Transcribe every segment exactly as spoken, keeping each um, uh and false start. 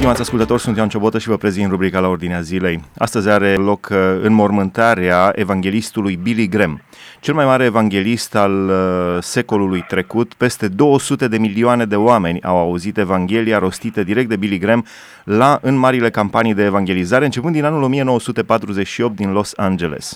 Stimați ascultători, sunt Ioan Ciobotă și vă prezint rubrica La Ordinea Zilei. Astăzi are loc înmormântarea evanghelistului Billy Graham, cel mai mare evanghelist al secolului trecut. Peste două sute de milioane de oameni au auzit Evanghelia rostită direct de Billy Graham la, în marile campanii de evangelizare, începând din anul o mie nouă sute patruzeci și opt din Los Angeles.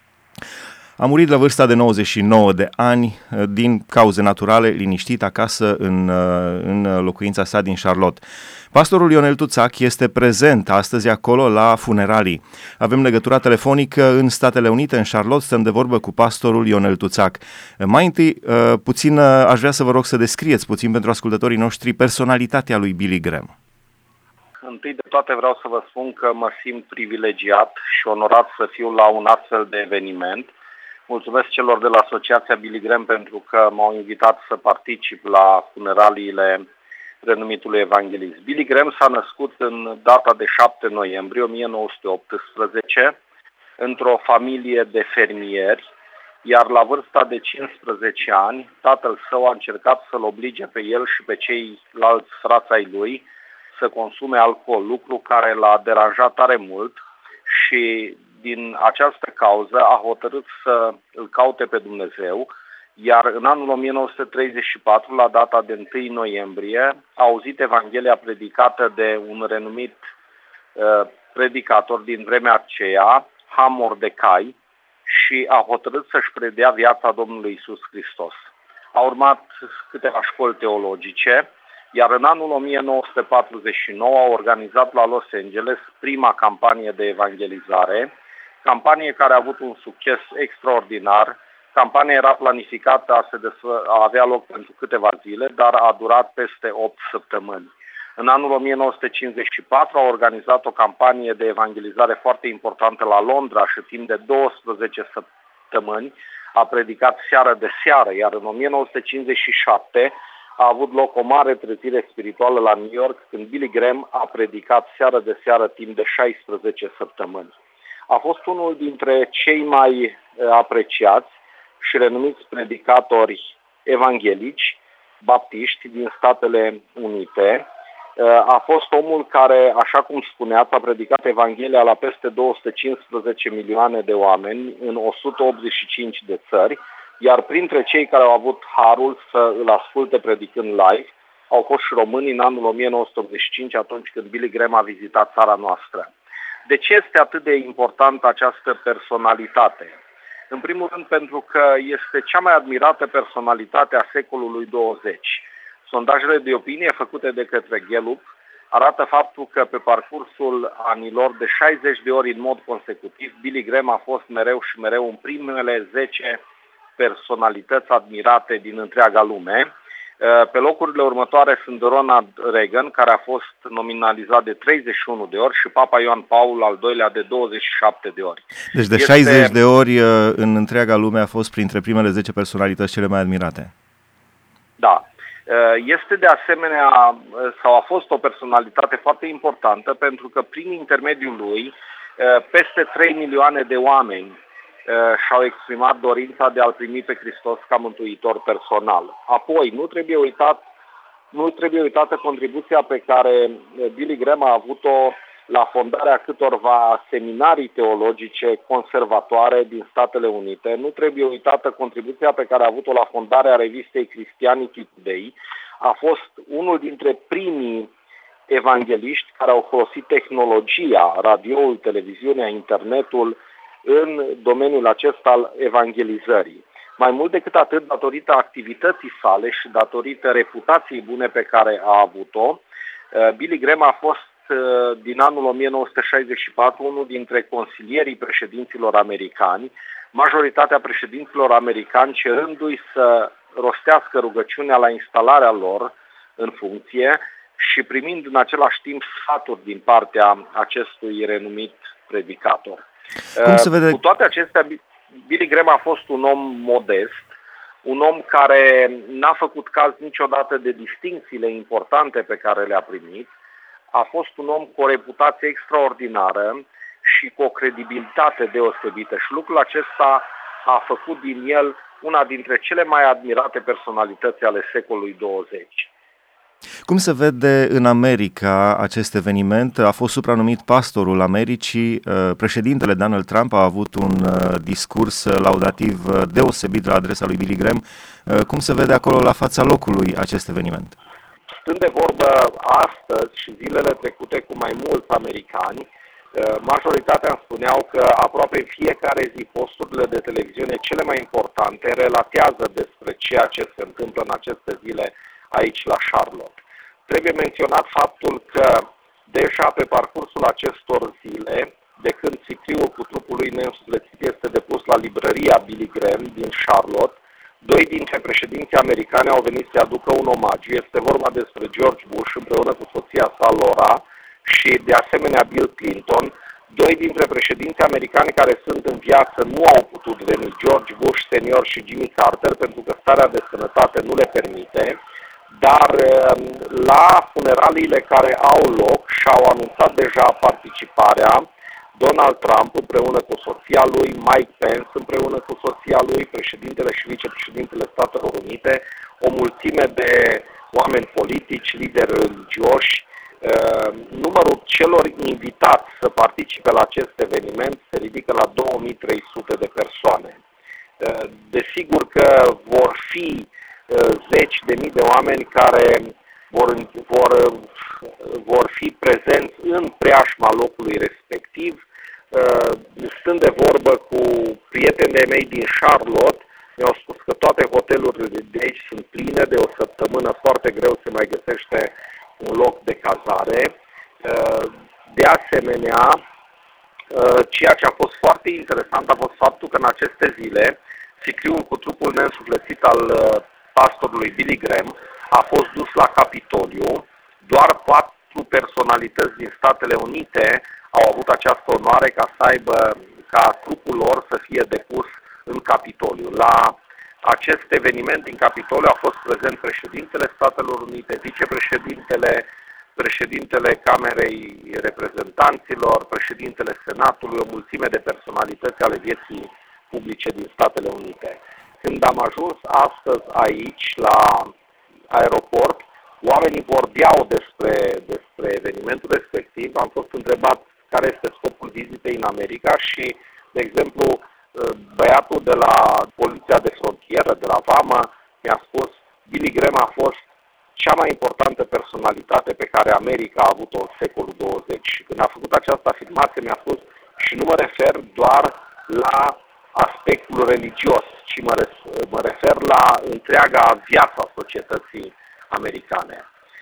A murit la vârsta de nouăzeci și nouă de ani din cauze naturale, liniștit acasă în, în locuința sa din Charlotte. Pastorul Ionel Tuțac este prezent astăzi acolo la funeralii. Avem legătura telefonică în Statele Unite, în Charlotte, stăm de vorbă cu pastorul Ionel Tuțac. Mai întâi, puțin aș vrea să vă rog să descrieți puțin pentru ascultătorii noștri personalitatea lui Billy Graham. Întâi de toate vreau să vă spun că mă simt privilegiat și onorat să fiu la un astfel de eveniment. Mulțumesc celor de la Asociația Billy Graham pentru că m-au invitat să particip la funeraliile renumitului evanghelist. Billy Graham s-a născut în data de șapte noiembrie o mie nouă sute optsprezece într-o familie de fermieri, iar la vârsta de cincisprezece ani, tatăl său a încercat să-l oblige pe el și pe ceilalți frați ai lui să consume alcool, lucru care l-a deranjat tare mult și din această cauză a hotărât să îl caute pe Dumnezeu, iar în anul o mie nouă sute treizeci și patru, la data de întâi noiembrie, a auzit Evanghelia predicată de un renumit uh, predicator din vremea aceea, Ha Mordecai, și a hotărât să-și predea viața Domnului Iisus Hristos. A urmat câteva școli teologice, iar în anul o mie nouă sute patruzeci și nouă a organizat la Los Angeles prima campanie de evangelizare, campanie care a avut un succes extraordinar. Campania era planificată a, se desfă, a avea loc pentru câteva zile, dar a durat peste opt săptămâni. În anul o mie nouă sute cincizeci și patru a organizat o campanie de evangelizare foarte importantă la Londra și timp de douăsprezece săptămâni a predicat seară de seară, iar în o mie nouă sute cincizeci și șapte a avut loc o mare trezire spirituală la New York, când Billy Graham a predicat seară de seară timp de șaisprezece săptămâni. A fost unul dintre cei mai apreciați și renumiți predicatori evanghelici baptiști din Statele Unite. A fost omul care, așa cum spuneați, a predicat Evanghelia la peste două sute cincisprezece milioane de oameni în o sută optzeci și cinci de țări, iar printre cei care au avut harul să îl asculte predicând live au fost și români în anul o mie nouă sute optzeci și cinci, atunci când Billy Graham a vizitat țara noastră. De ce este atât de importantă această personalitate? În primul rând pentru că este cea mai admirată personalitate a secolului douăzeci. Sondajele de opinie făcute de către Gallup arată faptul că pe parcursul anilor de șaizeci de ori în mod consecutiv, Billy Graham a fost mereu și mereu în primele zece personalități admirate din întreaga lume. Pe locurile următoare sunt Ronald Reagan, care a fost nominalizat de treizeci și unu de ori, și Papa Ioan Paul al doilea de douăzeci și șapte de ori. Deci de este... șaizeci de ori în întreaga lume a fost printre primele zece personalități cele mai admirate. Da. Este de asemenea, sau a fost o personalitate foarte importantă, pentru că prin intermediul lui peste trei milioane de oameni și-au exprimat dorința de a-L primi pe Hristos ca mântuitor personal. Apoi, nu trebuie uitat, nu trebuie uitată contribuția pe care Billy Graham a avut-o la fondarea câtorva seminarii teologice conservatoare din Statele Unite. Nu trebuie uitată contribuția pe care a avut-o la fondarea revistei Christianity Today. A fost unul dintre primii evangeliști care au folosit tehnologia, radioul, televiziunea, internetul, în domeniul acesta al evangelizării. Mai mult decât atât, datorită activității sale și datorită reputației bune pe care a avut-o, Billy Graham a fost din anul o mie nouă sute șaizeci și patru unul dintre consilierii președinților americani, majoritatea președinților americani cerându-i să rostească rugăciunea la instalarea lor în funcție și primind în același timp sfaturi din partea acestui renumit predicator. Cum se vede? Cu toate acestea, Billy Graham a fost un om modest, un om care n-a făcut caz niciodată de distincțiile importante pe care le-a primit. A fost un om cu o reputație extraordinară și cu o credibilitate deosebită și lucrul acesta a făcut din el una dintre cele mai admirate personalități ale secolului douăzeci. Cum se vede în America acest eveniment? A fost supranumit pastorul Americii. Președintele Donald Trump a avut un discurs laudativ deosebit la adresa lui Billy Graham. Cum se vede acolo la fața locului acest eveniment? Stând de vorbă astăzi și zilele trecute cu mai mulți americani, majoritatea îmi spuneau că aproape în fiecare zi posturile de televiziune cele mai importante relatează despre ceea ce se întâmplă în aceste zile aici la Charlotte. Trebuie menționat faptul că deja pe parcursul acestor zile, de când sicriul cu trupul lui neînsuflețit este depus la librăria Billy Graham din Charlotte, doi dintre președinții americani au venit să aducă un omagiu. Este vorba despre George Bush împreună cu soția sa Laura și de asemenea Bill Clinton. Doi dintre președinții americani care sunt în viață nu au putut veni, George Bush senior și Jimmy Carter, pentru că starea de sănătate nu le permite, dar la funeraliile care au loc și-au anunțat deja participarea Donald Trump împreună cu soția lui, Mike Pence împreună cu soția lui, președintele și vicepreședintele Statelor Unite, o mulțime de oameni politici, lideri religioși. Numărul celor invitați să participe la acest eveniment se ridică la două mii trei sute de persoane. Desigur că vor fi zeci de mii de oameni care vor, vor, vor fi prezenți în preajma locului respectiv. Stând de vorbă cu prietenii mei din Charlotte, mi-au spus că toate hotelurile de aici sunt pline, de o săptămână foarte greu se mai găsește un loc de cazare. De asemenea, ceea ce a fost foarte interesant a fost faptul că în aceste zile sicriul cu trupul neînsuflețit al pastorului Billy Graham a fost dus la Capitoliu. Doar patru personalități din Statele Unite au avut această onoare ca să aibă, ca trupul lor să fie depus în Capitoliu. La acest eveniment din Capitoliu a fost prezent președintele Statelor Unite, vicepreședintele, președintele Camerei Reprezentanților, președintele Senatului, o mulțime de personalități ale vieții publice din Statele Unite. Când am ajuns astăzi aici, la aeroport, oamenii vorbeau despre, despre evenimentul respectiv. Am fost întrebat care este scopul vizitei în America și, de exemplu, băiatul de la Poliția de Frontieră, de la Vamă, mi-a spus Billy Graham a fost cea mai importantă personalitate pe care America a avut-o în secolul douăzeci. Și când a făcut această afirmație, mi-a spus și nu mă refer doar la aspectul religios, ci mă, mă refer la întreaga viața societății americane.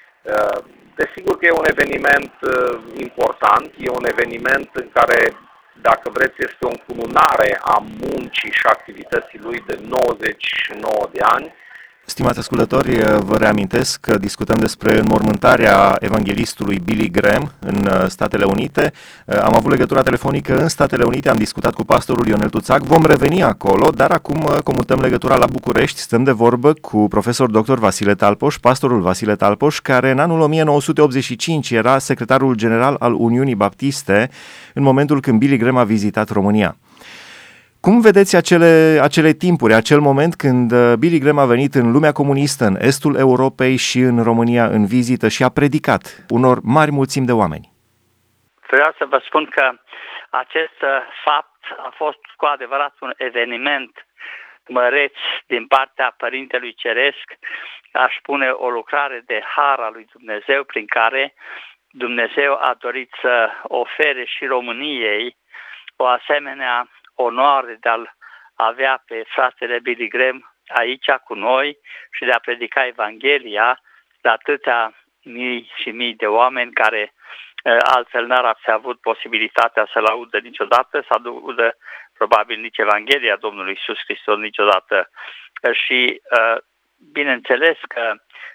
Desigur că e un eveniment important, e un eveniment în care, dacă vreți, este o încununare a muncii și activității lui de nouăzeci și nouă de ani. Stimați ascultători, vă reamintesc că discutăm despre înmormântarea evanghelistului Billy Graham în Statele Unite. Am avut legătura telefonică în Statele Unite, am discutat cu pastorul Ionel Tuțac, vom reveni acolo, dar acum comutăm legătura la București. Stăm de vorbă cu profesor doctor Vasile Talpoș, pastorul Vasile Talpoș, care în anul o mie nouă sute optzeci și cinci era secretarul general al Uniunii Baptiste în momentul când Billy Graham a vizitat România. Cum vedeți acele, acele timpuri, acel moment când Billy Graham a venit în lumea comunistă, în estul Europei și în România în vizită și a predicat unor mari mulțimi de oameni? Vreau să vă spun că acest fapt a fost cu adevărat un eveniment măreț din partea Părintelui Ceresc, aș spune o lucrare de har al lui Dumnezeu prin care Dumnezeu a dorit să ofere și României o asemenea onoare de a-l avea pe fratele Billy Graham aici cu noi și de a predica Evanghelia la atâtea mii și mii de oameni care altfel n-ar fi avut posibilitatea să-l audă niciodată, să audă probabil nici Evanghelia Domnului Iisus Hristos niciodată. Și bineînțeles că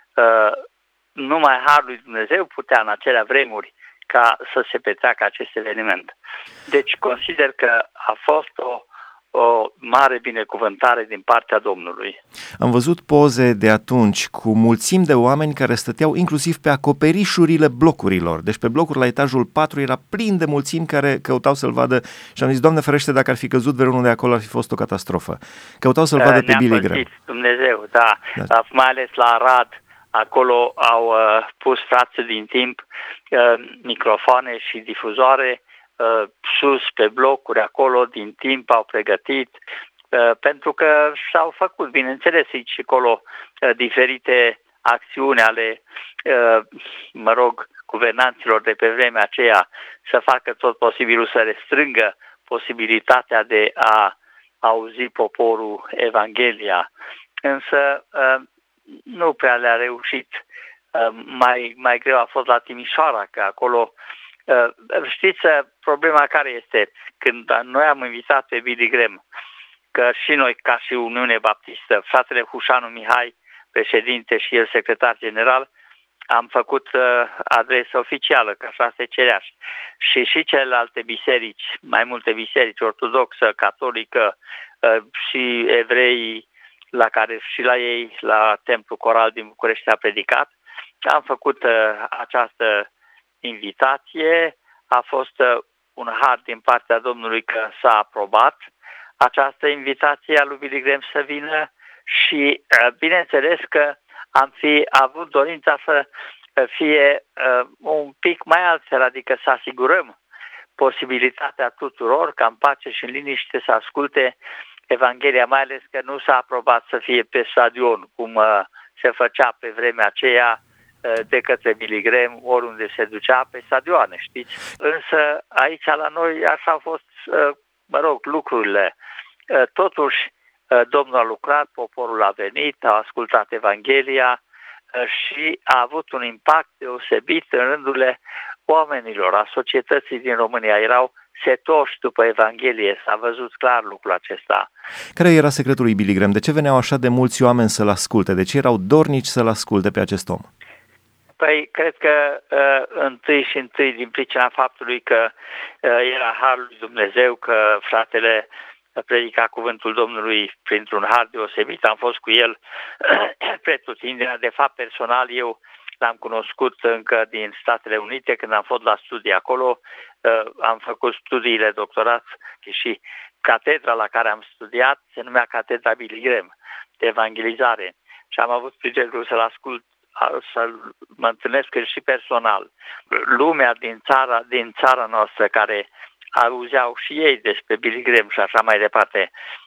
numai Harul lui Dumnezeu putea în acelea vremuri ca să se petreacă acest eveniment. Deci consider că a fost o, o mare binecuvântare din partea Domnului. Am văzut poze de atunci cu mulțimi de oameni care stăteau inclusiv pe acoperișurile blocurilor. Deci pe blocuri la etajul patru era plin de mulțimi care căutau să-l vadă și am zis, Doamne ferește, dacă ar fi căzut vreunul de acolo ar fi fost o catastrofă. Căutau să-l vadă pe Billy Graham. Dumnezeu, da. da. Mai ales la Arad Acolo au uh, pus frații din timp uh, microfoane și difuzoare uh, sus pe blocuri, acolo din timp au pregătit, uh, pentru că și-au făcut, bineînțeles, aici și acolo uh, diferite acțiuni ale, uh, mă rog, guvernanților de pe vremea aceea să facă tot posibilul să restrângă posibilitatea de a auzi poporul Evanghelia. Însă uh, nu prea le-a reușit. Mai, mai greu a fost la Timișoara, că acolo, știți, problema care este? Când noi am invitat pe Billy Graham, că și noi, ca și Uniune Baptistă, fratele Hușanu Mihai, președinte și el secretar general, am făcut adresă oficială, că așa se cerea. Și și celelalte biserici, mai multe biserici, ortodoxă, catolică și evrei, la care și la ei, la Templul Coral din București a predicat. Am făcut uh, această invitație, a fost uh, un har din partea Domnului că s-a aprobat această invitație a lui Billy Graham să vină și uh, bineînțeles că am fi avut dorința să fie uh, un pic mai altfel, adică să asigurăm posibilitatea tuturor ca în pace și în liniște să asculte Evanghelia, mai ales că nu s-a aprobat să fie pe stadion, cum uh, se făcea pe vremea aceea uh, de către Billy Graham, oriunde se ducea pe stadioane, știți? Însă aici la noi așa au fost, uh, mă rog, lucrurile. Uh, totuși, uh, Domnul a lucrat, poporul a venit, a ascultat Evanghelia uh, și a avut un impact deosebit în rândurile oamenilor, a societății din România. Erau setoși după Evanghelie, s-a văzut clar lucrul acesta. Care era secretul lui Billy Graham? De ce veneau așa de mulți oameni să-l asculte? De ce erau dornici să-l asculte pe acest om? Păi, cred că uh, întâi și întâi din pricina faptului că uh, era harul lui Dumnezeu, că fratele predica cuvântul Domnului printr-un har deosebit. Am fost cu el pretutindeni. De fapt, personal, eu l-am cunoscut încă din Statele Unite, când am fost la studii acolo. Am făcut studiile doctorat și catedra la care am studiat se numea Catedra Billy Graham de evangelizare și am avut privilegiul să-l ascult, să-l mă întâlnesc și personal. Lumea din țara, din țara noastră care auzeau și ei despre Billy Graham și așa mai departe,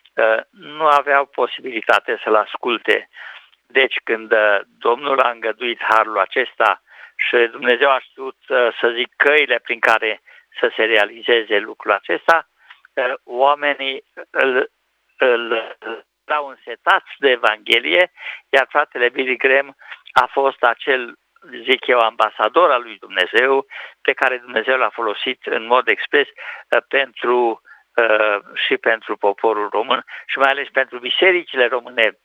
nu aveau posibilitate să-l asculte. Deci când Domnul a îngăduit harul acesta și Dumnezeu a știut, să zic, căile prin care să se realizeze lucrul acesta, oamenii îl, îl, l-au însetați de Evanghelie, iar fratele Billy Graham a fost acel, zic eu, ambasador al lui Dumnezeu, pe care Dumnezeu l-a folosit în mod expres pentru, și pentru poporul român și mai ales pentru bisericile române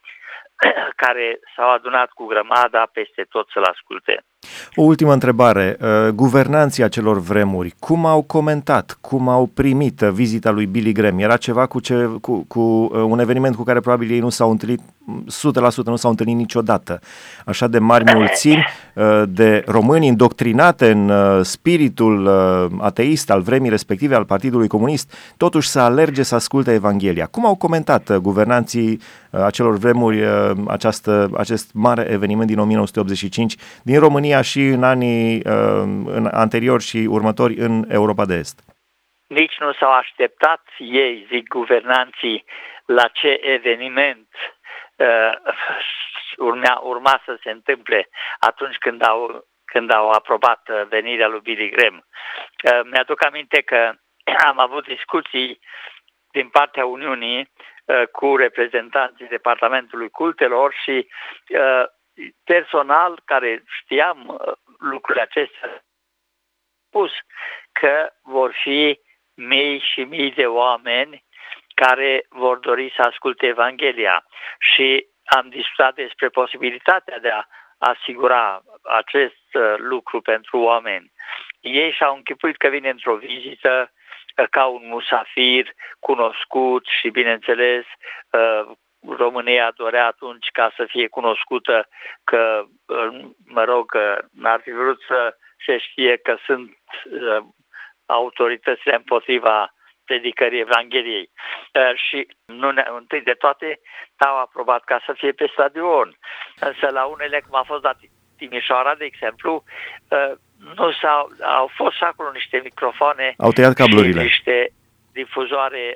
care s-au adunat cu grămada peste tot să-l asculte. O ultimă întrebare. Guvernanții acelor vremuri, cum au comentat, cum au primit vizita lui Billy Graham? Era ceva cu, ce, cu, cu un eveniment cu care probabil ei nu s-au întâlnit, o sută la sută nu s-au întâlnit niciodată. Așa de mari mulțimi de români indoctrinate în spiritul ateist al vremii respective, al Partidului Comunist, totuși să alerge să asculte Evanghelia. Cum au comentat guvernanții acelor vremuri această, acest mare eveniment din o mie nouă sute optzeci și cinci din România și în anii în anteriori și următori în Europa de Est? Nici nu s-au așteptat ei, zic guvernanții, la ce eveniment uh, urmea, urma să se întâmple atunci când au, când au aprobat venirea lui Billy Graham. Uh, mi-aduc aminte că am avut discuții din partea Uniunii uh, cu reprezentanții Departamentului Cultelor și uh, personal, care știam lucrurile acestea, spus că vor fi mii și mii de oameni care vor dori să asculte Evanghelia și am discutat despre posibilitatea de a asigura acest lucru pentru oameni. Ei și-au închipuit că vine într-o vizită ca un musafir cunoscut și, bineînțeles, România dorea atunci ca să fie cunoscută că, mă rog, n-ar fi vrut să se știe că sunt autoritățile împotriva predicării Evangheliei. Și nu ne, întâi de toate n-au aprobat ca să fie pe stadion. Însă la unele, cum a fost la Timișoara, de exemplu, nu s-au, au fost și acolo niște microfoane, au tăiat cablurile și niște difuzoare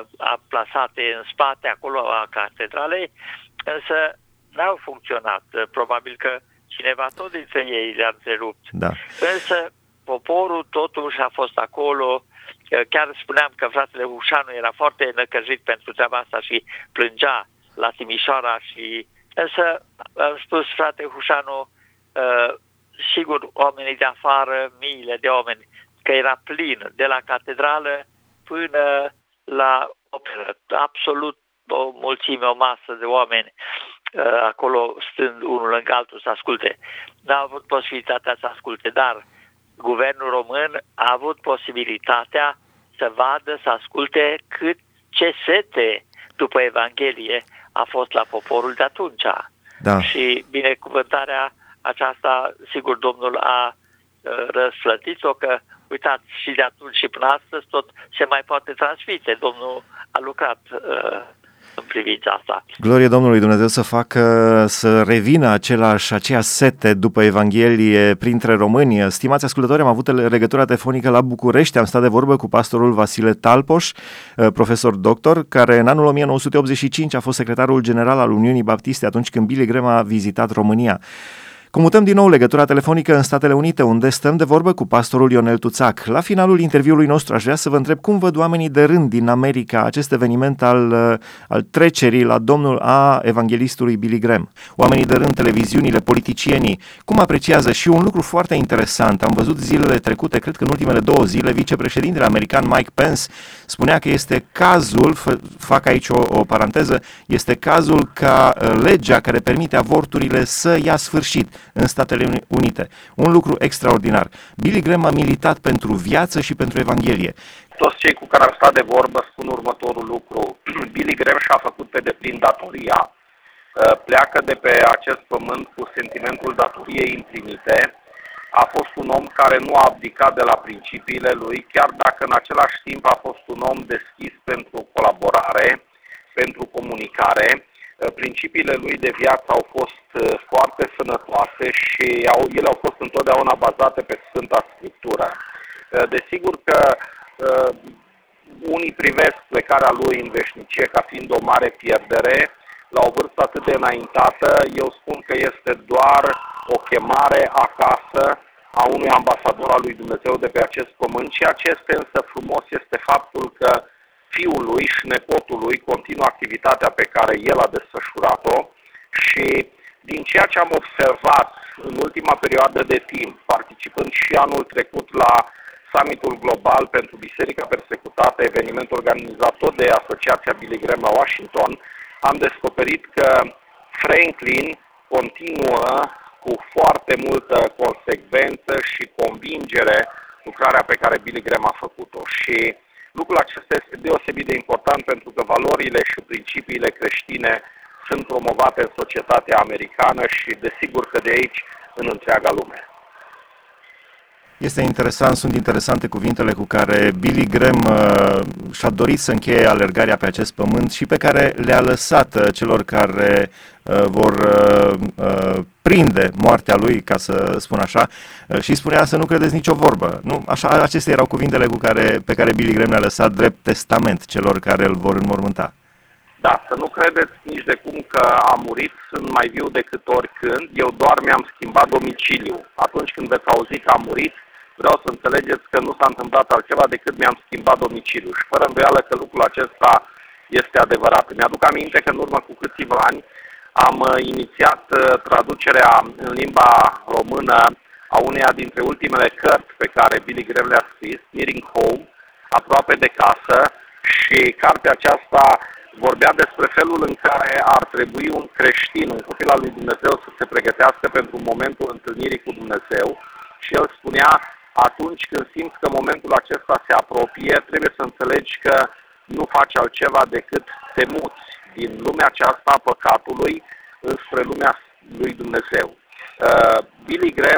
plasate în spate, acolo a catedralei, însă n-au funcționat. Probabil că cineva tot dintre ei le-a întrerupt. Da. Însă poporul totuși a fost acolo. Chiar spuneam că fratele Hușanu era foarte năcăjit pentru treaba asta și plângea la Timișoara. Și însă am spus, frate Hușanu, uh, sigur oamenii de afară, miile de oameni, că era plin de la catedrală până la operă, absolut o mulțime, o masă de oameni uh, acolo stând unul lângă altul să asculte. N-au avut posibilitatea să asculte, dar guvernul român a avut posibilitatea să vadă, să asculte cât ce sete după Evanghelie a fost la poporul de atunci. Da. Și binecuvântarea aceasta, sigur, Domnul a uh, răsplătit-o, că uitați, și de atunci și până astăzi tot se mai poate transmite. Domnul a lucrat uh, în privința asta. Glorie Domnului, Dumnezeu să facă să revină același, aceeași sete după Evanghelie printre români. Stimați ascultători, am avut legătura telefonică la București, am stat de vorbă cu pastorul Vasile Talpoș, profesor doctor, care în anul o mie nouă sute optzeci și cinci a fost secretarul general al Uniunii Baptiste atunci când Billy Graham a vizitat România. Comutăm din nou legătura telefonică în Statele Unite, unde stăm de vorbă cu pastorul Ionel Tuțac. La finalul interviului nostru aș vrea să vă întreb cum văd oamenii de rând din America acest eveniment al, al trecerii la Domnul a evanghelistului Billy Graham. Oamenii de rând, televiziunile, politicienii, cum apreciază? Și un lucru foarte interesant, am văzut zilele trecute, cred că în ultimele două zile, vicepreședintele american Mike Pence spunea că este cazul, fac aici o, o paranteză, este cazul ca legea care permite avorturile să ia sfârșit în Statele Unite. Un lucru extraordinar. Billy Graham a militat pentru viață și pentru Evanghelie. Toți cei cu care am stat de vorbă spun următorul lucru. Billy Graham și-a făcut pe deplin datoria, pleacă de pe acest pământ cu sentimentul datoriei împlinite. A fost un om care nu a abdicat de la principiile lui, chiar dacă în același timp a fost un om deschis pentru colaborare, pentru comunicare. Principiile lui de viață au fost foarte sănătoase și au, ele au fost întotdeauna bazate pe Sfânta Scriptură. Desigur că uh, unii privesc plecarea lui în veșnicie ca fiind o mare pierdere. La o vârstă atât de înaintată, eu spun că este doar o chemare acasă a unui ambasador al lui Dumnezeu de pe acest pământ. Ceea ce este însă frumos este faptul că fiul lui și nepotul lui continuă activitatea pe care el a desfășurat-o și din ceea ce am observat în ultima perioadă de timp, participând și anul trecut la summitul global pentru Biserica Persecutată, eveniment organizat tot de Asociația Billy Graham la Washington, am descoperit că Franklin continuă cu foarte multă consecvență și convingere lucrarea pe care Billy Graham a făcut-o. Și lucrul acesta este deosebit de important pentru că valorile și principiile creștine sunt promovate în societatea americană și desigur că de aici în întreaga lume. Este interesant, sunt interesante cuvintele cu care Billy Graham uh, și-a dorit să încheie alergarea pe acest pământ și pe care le-a lăsat uh, celor care uh, vor uh, uh, prinde moartea lui, ca să spun așa, uh, și spunea să nu credeți nicio vorbă. Nu? Așa, acestea erau cuvintele cu care, pe care Billy Graham le-a lăsat drept testament celor care îl vor înmormânta. Da, să nu credeți nici de cum că a murit, sunt mai viu decât oricând. Eu doar mi-am schimbat domiciliu. Atunci când veți auzi că a murit, vreau să înțelegeți că nu s-a întâmplat altceva decât mi-am schimbat domiciliu. Și fără îndoială că lucrul acesta este adevărat. Mi-aduc aminte că în urmă cu câțiva ani am inițiat traducerea în limba română a uneia dintre ultimele cărți pe care Billy Graham le-a scris, Nearing Home, aproape de casă, și cartea aceasta vorbea despre felul în care ar trebui un creștin, un copil al lui Dumnezeu să se pregătească pentru momentul întâlnirii cu Dumnezeu. Și el spunea, atunci când simți că momentul acesta se apropie, trebuie să înțelegi că nu faci altceva decât te muți din lumea aceasta a păcatului înspre lumea lui Dumnezeu. Uh, Billy Graham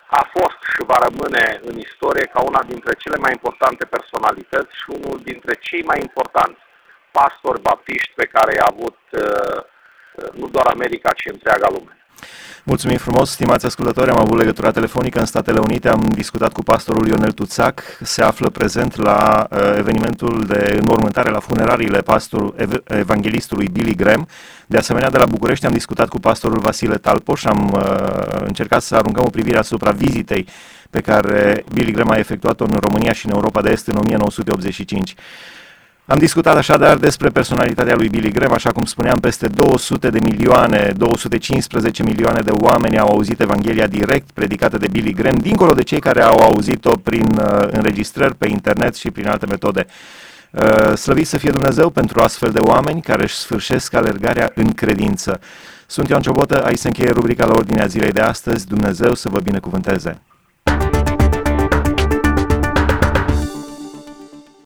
a fost și va rămâne în istorie ca una dintre cele mai importante personalități și unul dintre cei mai importanți pastori baptiști pe care i-a avut nu doar America, ci întreaga lume. Mulțumim frumos, stimați ascultători, am avut legătura telefonică în Statele Unite, am discutat cu pastorul Ionel Tuțac, se află prezent la uh, evenimentul de înmormântare, la funerariile pastorul, ev- evanghelistului Billy Graham. De asemenea, de la București am discutat cu pastorul Vasile Talpoș, am uh, încercat să aruncăm o privire asupra vizitei pe care Billy Graham a efectuat-o în România și în Europa de Est în o mie nouă sute optzeci și cinci. Am discutat așadar despre personalitatea lui Billy Graham, așa cum spuneam, peste două sute de milioane, două sute cincisprezece milioane de oameni au auzit Evanghelia direct predicată de Billy Graham, dincolo de cei care au auzit-o prin uh, înregistrări pe internet și prin alte metode. Uh, slăvit să fie Dumnezeu pentru astfel de oameni care își sfârșesc alergarea în credință. Sunt Ioan Ciobotă, aici se încheie rubrica La Ordinea Zilei de astăzi. Dumnezeu să vă binecuvânteze!